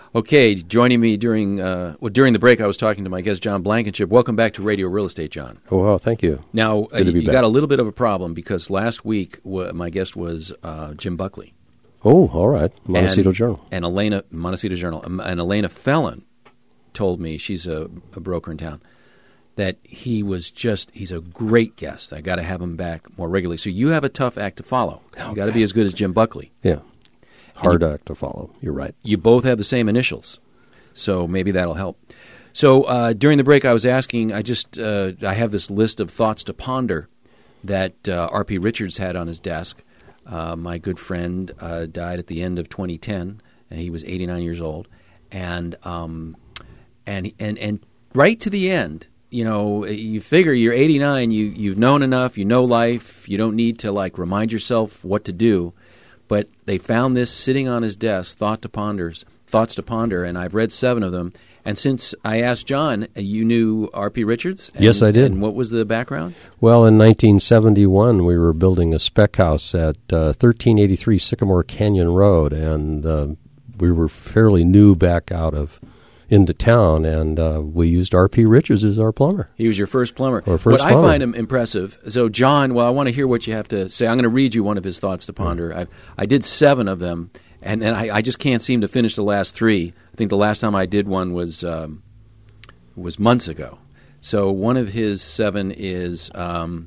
Okay, joining me during the break, I was talking to my guest, John Blankenship. Welcome back to Radio Real Estate, John. Oh, well, thank you. Now, Good to be you back. got a little bit of a problem because last week my guest was Jim Buckley. Oh, all right. Montecito Journal. And Montecito Journal. And Elena Fellon told me, she's a broker in town, that he's a great guest. I got to have him back more regularly. So you have a tough act to follow. You got to be as good as Jim Buckley. Yeah. Hard act to follow. You're right. You both have the same initials, so maybe that'll help. So during the break, I was asking, I have this list of thoughts to ponder that R.P. Richards had on his desk. My good friend died at the end of 2010, and he was 89 years old. And right to the end, you figure you're 89, you've known enough, you know life, you don't need to remind yourself what to do. But they found this sitting on his desk, thoughts to ponder, and I've read 7 of them. And since I asked John, you knew R.P. Richards? Yes, I did. And what was the background? Well, in 1971, we were building a spec house at 1383 Sycamore Canyon Road, and we were fairly new back into town, and we used R.P. Richards as our plumber. He was your first plumber. What I find him impressive. So, John, I want to hear what you have to say. I'm going to read you one of his thoughts to ponder. I did 7 of them, and I just can't seem to finish the last 3. I think the last time I did one was months ago. So one of his 7 is to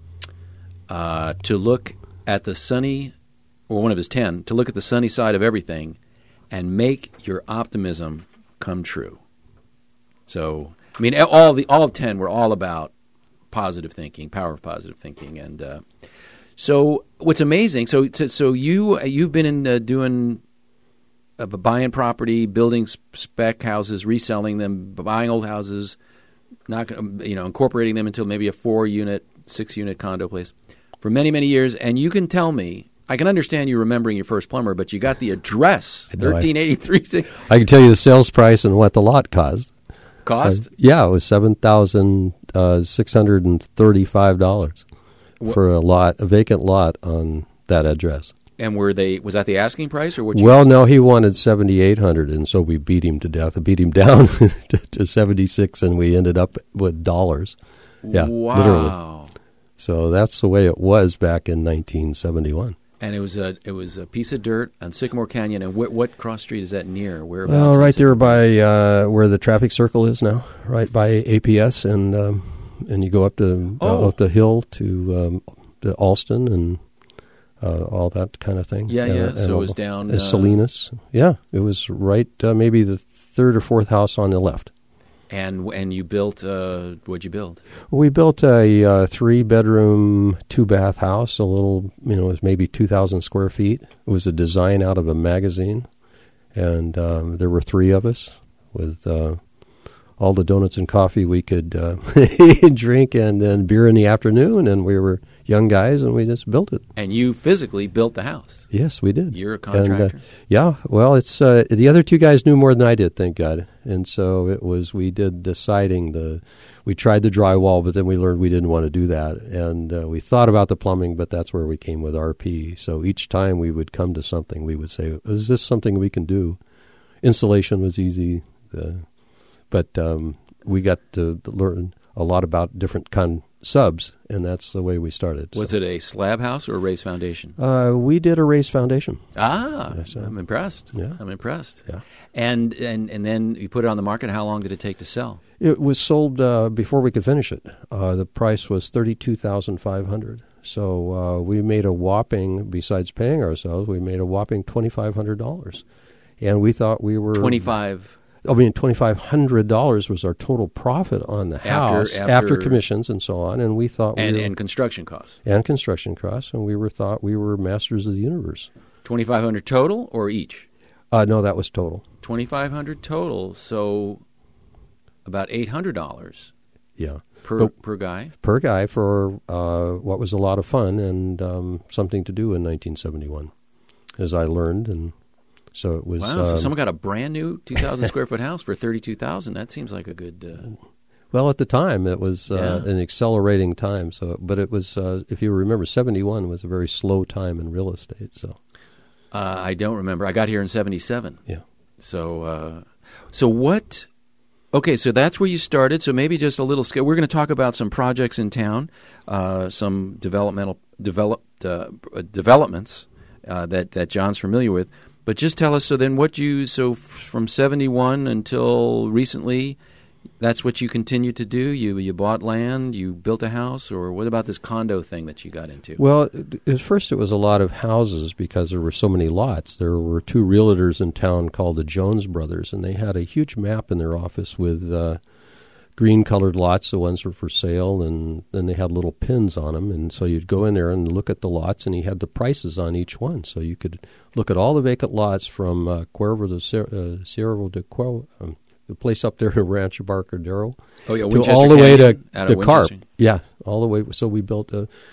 look at the sunny, or one of his 10, to look at the sunny side of everything and make your optimism come true. So, I mean, all 10 were all about positive thinking, power of positive thinking, and so what's amazing. So you've been in doing buying property, building spec houses, reselling them, buying old houses, incorporating them into maybe a 4-unit, 6-unit condo place for many, many years, and you can tell me. I can understand you remembering your first plumber, but you got the address, 1383. I can tell you the sales price and what the lot cost. Cost? Yeah, it was $7,635 for a vacant lot on that address. And was that the asking price, or what? Well, no, he wanted $7,800, and so we beat him to death. I beat him down to 76, and we ended up with dollars. Yeah, wow. Literally. So that's the way it was back in 1971. And it was a piece of dirt on Sycamore Canyon. And what cross street is that near? Whereabouts? Well, right there by where the traffic circle is now, right by APS, and you go up the hill to Alston and all that kind of thing. Yeah. So it was down Salinas. Yeah, it was right, maybe the 3rd or 4th house on the left. And you built, what'd you build? We built a 3-bedroom, 2-bath house, a little, it was maybe 2,000 square feet. It was a design out of a magazine, and there were 3 of us with all the donuts and coffee we could drink, and then beer in the afternoon, and we were young guys, and we just built it. And you physically built the house? Yes, we did. You're a contractor? And, yeah, well, it's the other 2 guys knew more than I did, thank God. And so we did the siding, we tried the drywall, but then we learned we didn't want to do that. And we thought about the plumbing, but that's where we came with RP. So each time we would come to something, we would say, is this something we can do? Installation was easy, but we got to learn a lot about different subs, and that's the way we started. Was it a slab house or a raised foundation? We did a raised foundation. I'm impressed. Yeah. I'm impressed. Yeah. And then you put it on the market. How long did it take to sell? It was sold before we could finish it. The price was $32,500. So we made a whopping, besides paying ourselves, we made a whopping $2,500. And we thought we were... $2,500 was our total profit on the house after commissions and so on, and we thought and construction costs and we thought we were masters of the universe. $2,500 total or each? No, that was total. $2,500 total, so about $800. Yeah, per guy. Per guy for what was a lot of fun and something to do in 1971, as I learned and. So it was. Wow! So someone got a brand new 2,000 square foot house for $32,000. That seems like a good. Well, at the time, it was an accelerating time. So, but it was, if you remember, 71 was a very slow time in real estate. So, I don't remember. I got here in 77. Yeah. So, so what? Okay, so that's where you started. So maybe just a little scale. We're going to talk about some projects in town, some developments that John's familiar with. But just tell us. So then, from 71 until recently, that's what you continued to do? You bought land, you built a house, or what about this condo thing that you got into? Well, at first it was a lot of houses because there were so many lots. There were two realtors in town called the Jones Brothers, and they had a huge map in their office with green-colored lots. The ones were for sale, and then they had little pins on them. And so you'd go in there and look at the lots, and he had the prices on each one. So you could look at all the vacant lots from Cuervo de Cerro de Cuervo, the place up there in Rancho Barcadero, Winchester all the way to Carp. Yeah, all the way. So we built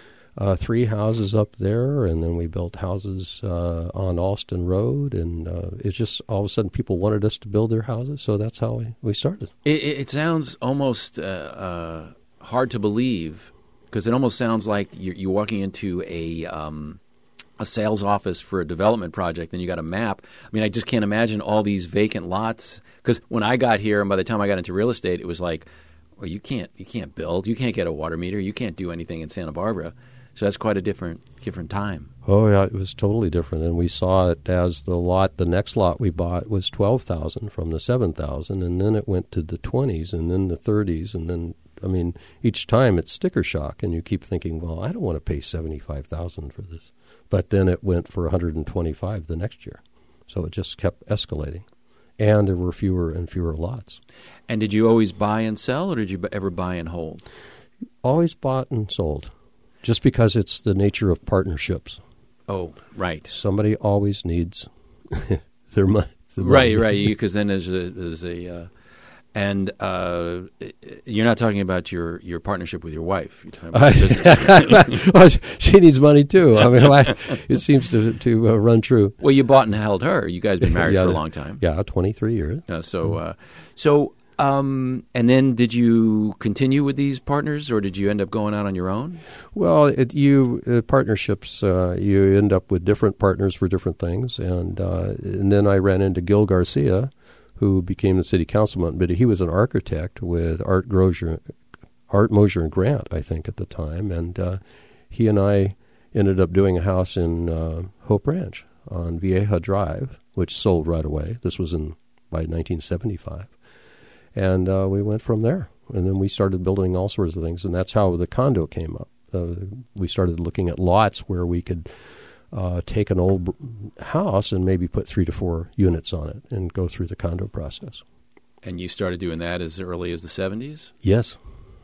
3 houses up there, and then we built houses on Alston Road, and it's just all of a sudden people wanted us to build their houses, so that's how we started. It sounds almost hard to believe, because it almost sounds like you're walking into a sales office for a development project, and you got a map. I mean, I just can't imagine all these vacant lots. Because when I got here, and by the time I got into real estate, it was like, well, you can't build, you can't get a water meter, you can't do anything in Santa Barbara. So that's quite a different time. Oh yeah, it was totally different, and we saw it as the next lot we bought was 12,000 from the 7,000, and then it went to the 20s, and then the 30s, and then each time it's sticker shock, and you keep thinking, well, I don't want to pay 75,000 for this. But then it went for 125 the next year. So it just kept escalating. And there were fewer and fewer lots. And did you always buy and sell, or did you ever buy and hold? Always bought and sold, just because it's the nature of partnerships. Oh, right. Somebody always needs their money. Right, because then there's a and you're not talking about your partnership with your wife. You're talking about business. Well, she needs money too. It seems to run true. Well, you bought and held her. You guys been married for a long time. Yeah, 23 years. And then did you continue with these partners, or did you end up going out on your own? Well, partnerships, you end up with different partners for different things, and then I ran into Gil Garcia, who became the city councilman, but he was an architect with Art Mosher and Grant, I think, at the time, and he and I ended up doing a house in Hope Ranch on Vieja Drive, which sold right away. This was by 1975, and we went from there, and then we started building all sorts of things, and that's how the condo came up. We started looking at lots where we could take an old house and maybe put 3 to 4 units on it and go through the condo process. And you started doing that as early as the 70s? Yes.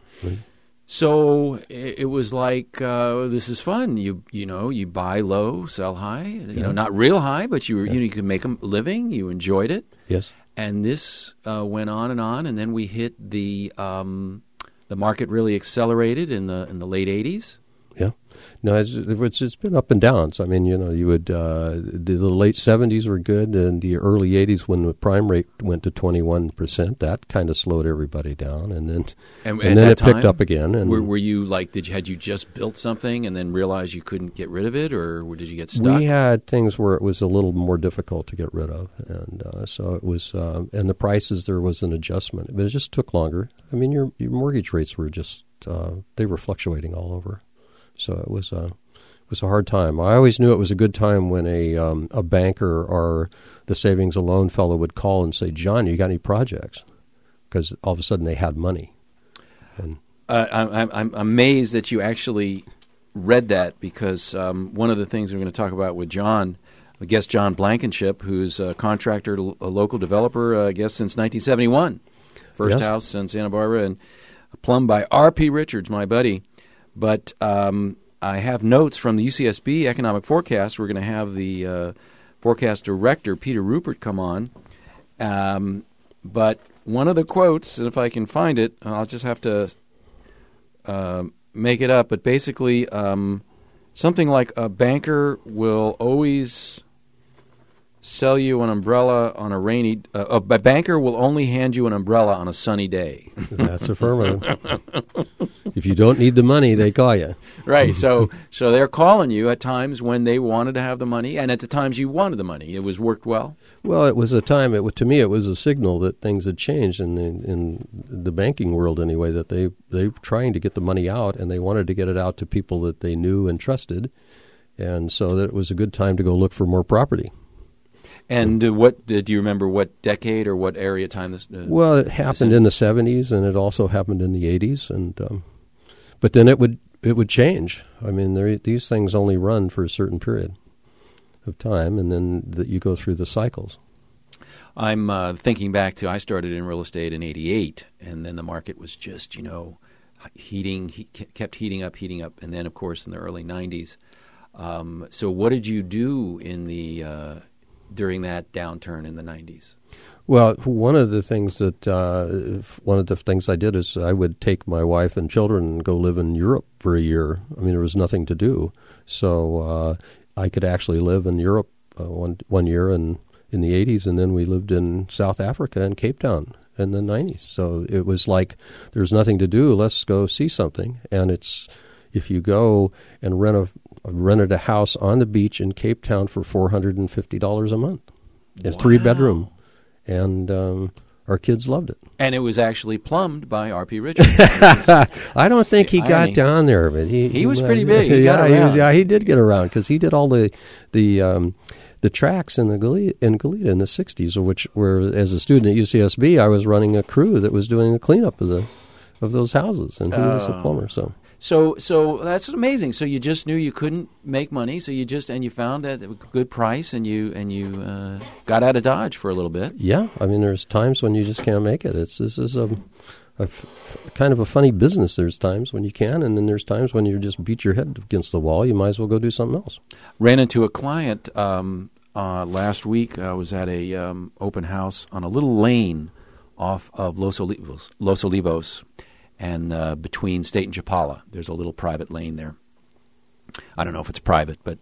So it was like, this is fun. You buy low, sell high. Not real high, but you could make a living. You enjoyed it. Yes. And this went on, and then we hit the market really accelerated in the late 80s. Yeah. No, it's been up and down. So, you would the late 70s were good, and the early 80s when the prime rate went to 21%, that kind of slowed everybody down, and then it picked up again. And were you like, had you just built something and then realized you couldn't get rid of it, or did you get stuck? We had things where it was a little more difficult to get rid of, and so it was. And the prices, there was an adjustment, but it just took longer. Your mortgage rates were just they were fluctuating all over. So it was a hard time. I always knew it was a good time when a banker or the savings and loan fellow would call and say, "John, you got any projects?" Because all of a sudden they had money. And I'm amazed that you actually read that, because one of the things we're going to talk about with John, I guess John Blankenship, who's a contractor, a local developer, I guess since 1971, first house in Santa Barbara, and plumbed by R.P. Richards, my buddy. But I have notes from the UCSB economic forecast. We're going to have the forecast director, Peter Rupert, come on. But one of the quotes, and if I can find it, I'll just have to make it up. But basically, something like a banker will always sell you an umbrella on a rainy a banker will only hand you an umbrella on a sunny day. That's affirmative. If you don't need the money, they call you. Right. So they're calling you at times when they wanted to have the money, and at the times you wanted the money. It was worked well. Well, it was a time. To me, it was a signal that things had changed in the banking world anyway. That they were trying to get the money out, and they wanted to get it out to people that they knew and trusted, and so that it was a good time to go look for more property. And what do you remember? What decade or what area time this? Well, it happened in the 70s, and it also happened in the 80s, and but then it would change. I mean, these things only run for a certain period of time, and then you go through the cycles. I'm thinking back to I started in real estate in '88, and then the market was just kept heating up, and then of course in the early '90s. So what did you do in the during that downturn in the '90s? Well, one of the things I did is I would take my wife and children and go live in Europe for a year. I mean, there was nothing to do, so I could actually live in Europe one year in the 80s, and then we lived in South Africa and Cape Town in the 90s. So it was like there's nothing to do. Let's go see something. And if you go and rented a house on the beach in Cape Town for $450 a month, it's 3-bedroom. And our kids loved it. And it was actually plumbed by R.P. Richards. I don't think he got down there, but he was pretty big. He got around. He did get around because he did all the tracks in Goleta in the 60s, which were, as a student at UCSB, I was running a crew that was doing a cleanup of those houses, and he was a plumber. So that's amazing. So you just knew you couldn't make money, so you found that a good price, and you got out of Dodge for a little bit. Yeah, I mean, there's times when you just can't make it. This is a kind of a funny business. There's times when you can, and then there's times when you just beat your head against the wall. You might as well go do something else. Ran into a client last week. I was at a open house on a little lane off of Los Olivos. And between State and Chapala, there's a little private lane there. I don't know if it's private, but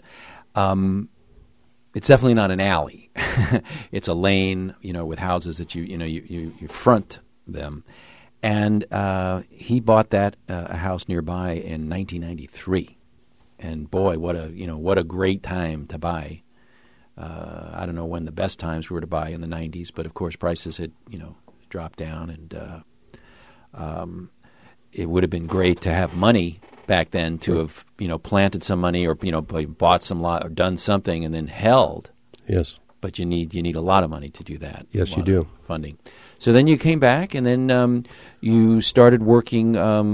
it's definitely not an alley. It's a lane, with houses that you front them. And he bought a house nearby in 1993. And boy, what a great time to buy. I don't know when the best times were to buy in the 90s, but of course prices had dropped down, and it would have been great to have money back then to have planted some money or bought some lot or done something and then held. Yes, but you need a lot of money to do that. Yes, you do. Funding. So then you came back, and then you started working.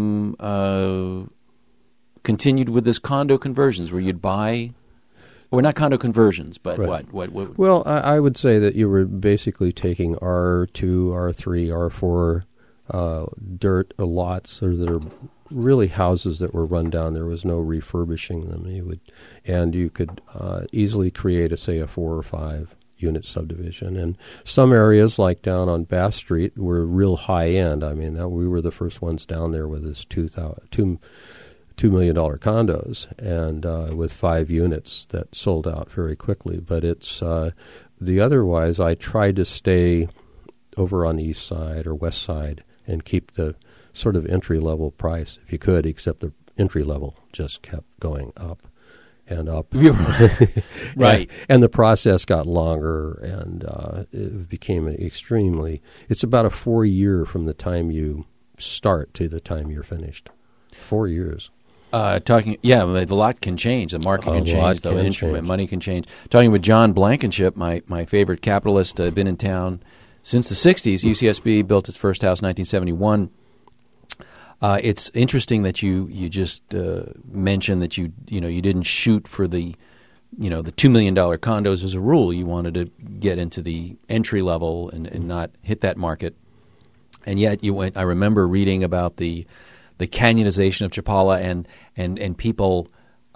Continued with this condo conversions where you'd buy. Or not condo conversions, but right. What? Well, I would say that you were basically taking R2, R3, R4 dirt lots, or that are really houses that were run down. There was no refurbishing them. You could easily create a 4 or 5 unit subdivision. And some areas, like down on Bass Street, were real high end. I mean, we were the first ones down there with this $2 million condos, and with 5 units that sold out very quickly. But it's the otherwise, I tried to stay over on the east side or west side and keep the sort of entry-level price, if you could, except the entry-level just kept going up and up. Right. And the process got longer, and it became it's about a 4-year from the time you start to the time you're finished. 4 years. The lot can change. The market can change. The money can change. Talking with John Blankenship, my favorite capitalist, been in town since the 60s. UCSB built its first house in 1971. It's interesting that you just mentioned that you didn't shoot for the $2 million condos as a rule. You wanted to get into the entry level and not hit that market. And yet you went. I remember reading about the canyonization of Chapala, and people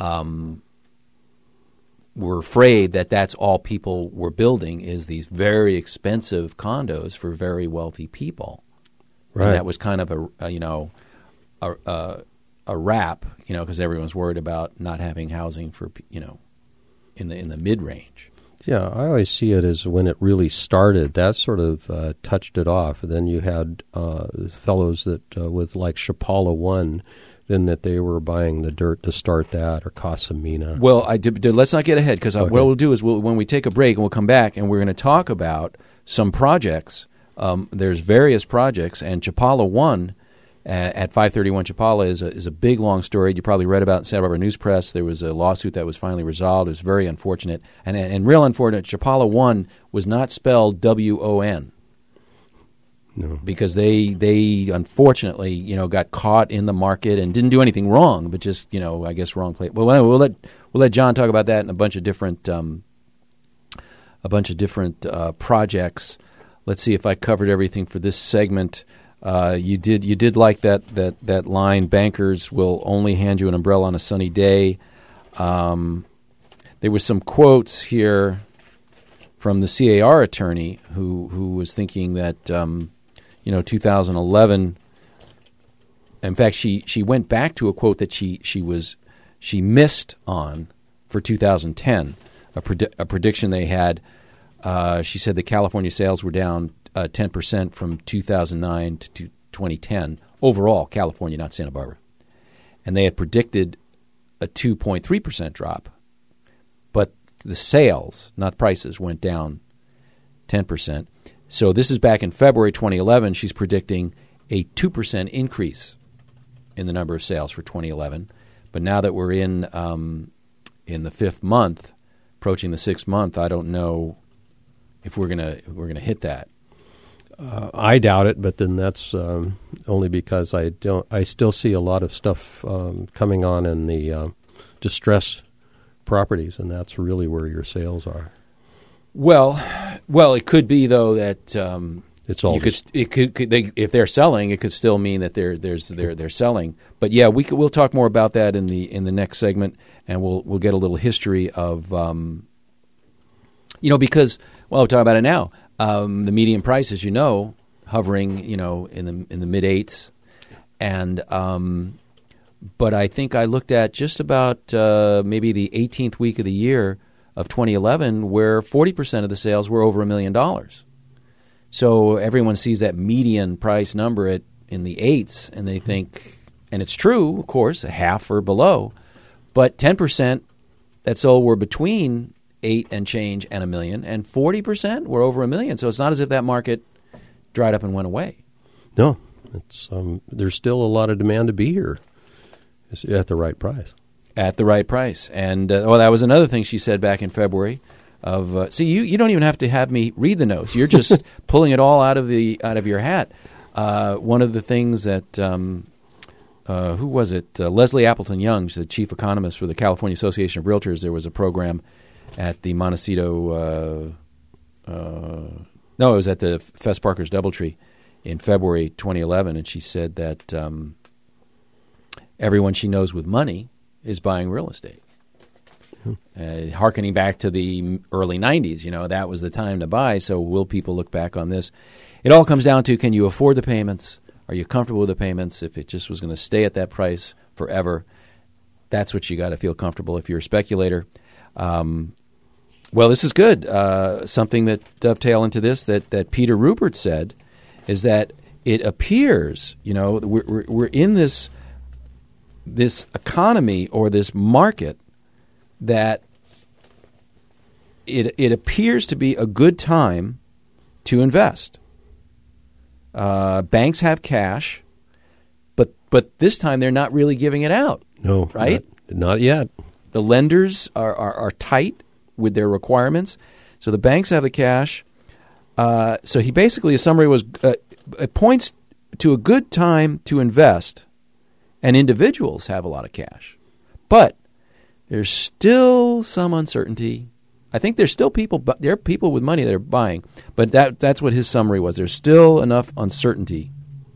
were afraid that that's all people were building is these very expensive condos for very wealthy people. Right. And that was kind of a wrap, because everyone's worried about not having housing for in the mid range. Yeah, I always see it as when it really started, that sort of touched it off. And then you had fellows that with like Chapala 1 than that they were buying the dirt to start that or Casamina. Well, let's not get ahead because Okay. what we'll do is when we take a break and we'll come back and we're going to talk about some projects. There's various projects, and Chapala 1 at 531 Chapala is a big, long story. You probably read about it in Santa Barbara News Press. There was a lawsuit that was finally resolved. It was very unfortunate. And real unfortunate, Chapala 1 was not spelled W-O-N. No. Because they unfortunately, got caught in the market and didn't do anything wrong, but just, I guess wrong place. Well, we'll let John talk about that and a bunch of different projects. Let's see if I covered everything for this segment. You did like that line. Bankers will only hand you an umbrella on a sunny day. There was some quotes here from the CAR attorney who was thinking that 2011. In fact, she went back to a quote that she missed on for 2010, a prediction they had. She said that California sales were down 10% from 2009 to 2010 overall, California, not Santa Barbara, and they had predicted a 2.3% drop, but the sales, not prices, went down 10%. So this is back in February 2011. She's predicting a 2% increase in the number of sales for 2011. But now that we're in the fifth month, approaching the sixth month, I don't know if we're gonna hit that. I doubt it, but then that's only because I still see a lot of stuff coming on in the distress properties, and that's really where your sales are. Well, it could be though that it's all. If they're selling, it could still mean that they're selling. But yeah, we'll talk more about that in the next segment, and we'll get a little history of because we're talking about it now. The median price, as you know, hovering in the mid 8s, and but I think I looked at just about maybe the 18th week of the year of 2011, where 40% of the sales were over $1 million. So everyone sees that median price number in the 8s, and they think, and it's true, of course, a half or below, but 10% that sold were between 8 and change and $1 million, and 40% were over $1 million. So it's not as if that market dried up and went away. No, it's there's still a lot of demand to be here at the right price. At the right price. And that was another thing she said back in February. You don't even have to have me read the notes. You're just pulling it all out of your hat. One of the things that who was it? Leslie Appleton Young, the chief economist for the California Association of Realtors. There was a program at the Montecito. It was at the Fess Parker's DoubleTree in February 2011, and she said that everyone she knows with money is buying real estate. Hearkening back to the early 90s, that was the time to buy. So will people look back on this? It all comes down to, can you afford the payments? Are you comfortable with the payments? If it just was going to stay at that price forever, that's what you got to feel comfortable if you're a speculator. This is good. Something that dovetail into this that Peter Rupert said is that it appears, we're in this economy or this market that it appears to be a good time to invest. Banks have cash, but this time they're not really giving it out. No, right? Not yet. The lenders are tight with their requirements, so the banks have the cash. So he basically, a summary was, it points to a good time to invest, and individuals have a lot of cash. But there's still some uncertainty. I think there's still people, but there are people with money that are buying. But that's what his summary was. There's still enough uncertainty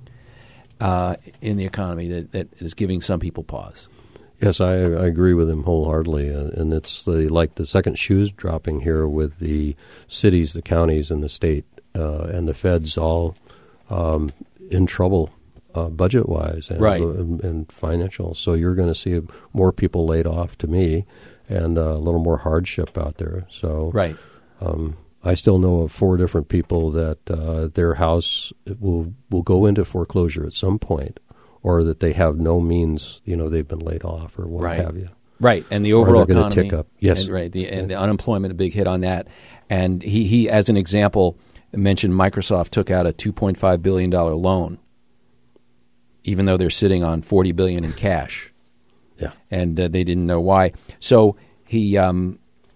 in the economy that is giving some people pause. Yes, I agree with him wholeheartedly, and it's like the second shoe's dropping here with the cities, the counties, and the state, and the feds all in trouble budget-wise and financial. So you're going to see more people laid off, to me, and a little more hardship out there. So I still know of 4 different people that their house will go into foreclosure at some point, or that they have no means, they've been laid off or what Right. have you. Right, and the overall they're gonna economy, tick up. Yes. and, right, and the unemployment, a big hit on that. And he, as an example, mentioned Microsoft took out a $2.5 billion loan, even though they're sitting on $40 billion in cash. Yeah. And they didn't know why. So so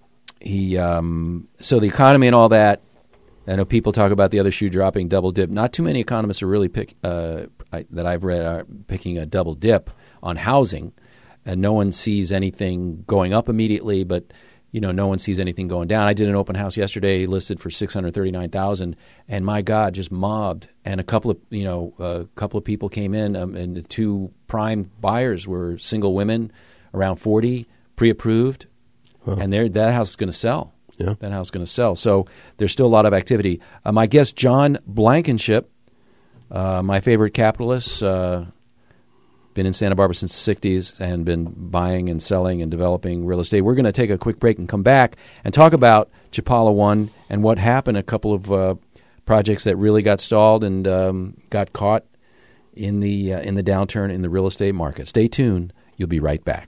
the economy and all that. I know people talk about the other shoe dropping, double dip. Not too many economists are really that I've read are picking a double dip on housing, and no one sees anything going up immediately, but no one sees anything going down. I did an open house yesterday, listed for $639,000, and my God, just mobbed. And a couple of people came in, and the two prime buyers were single women, around 40, pre-approved, and that house is going to sell. Yeah. That house is going to sell. So there's still a lot of activity. My guest, John Blankenship, my favorite capitalist, been in Santa Barbara since the 60s and been buying and selling and developing real estate. We're going to take a quick break and come back and talk about Chapala One and what happened, a couple of projects that really got stalled and got caught in the downturn in the real estate market. Stay tuned. You'll be right back.